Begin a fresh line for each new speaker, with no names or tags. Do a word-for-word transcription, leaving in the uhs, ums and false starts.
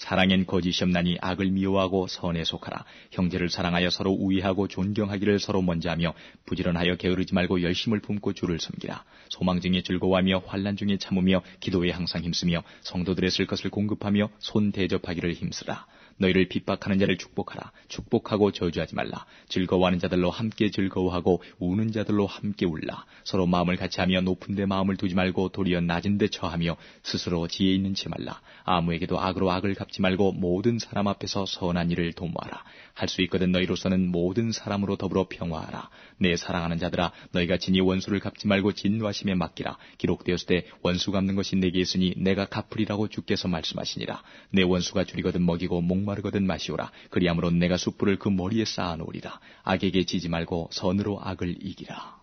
사랑엔 거짓이 없나니 악을 미워하고 선에 속하라. 형제를 사랑하여 서로 우애하고 존경하기를 서로 먼저 하며 부지런하여 게으르지 말고 열심을 품고 주를 섬기라. 소망 중에 즐거워하며 환난 중에 참으며 기도에 항상 힘쓰며 성도들의 쓸 것을 공급하며 손 대접하기를 힘쓰라. 너희를 핍박하는 자를 축복하라. 축복하고 저주하지 말라. 즐거워하는 자들로 함께 즐거워하고 우는 자들로 함께 울라. 서로 마음을 같이하며 높은 데 마음을 두지 말고 도리어 낮은 데 처하며 스스로 지혜 있는 체 말라. 아무에게도 악으로 악을 갚지 말고 모든 사람 앞에서 선한 일을 도모하라. 할 수 있거든 너희로서는 모든 사람으로 더불어 평화하라. 내 사랑하는 자들아, 너희가 진히 원수를 갚지 말고 진노하심에 맡기라. 기록되었을 때 원수 갚는 것이 내게 있으니 내가 갚으리라고 주께서 말씀하시니라. 내 원수가 줄이거든 먹이고 목마르거든 마시오라. 그리함으로 내가 숯불을 그 머리에 쌓아놓으리라. 악에게 지지 말고 선으로 악을 이기라.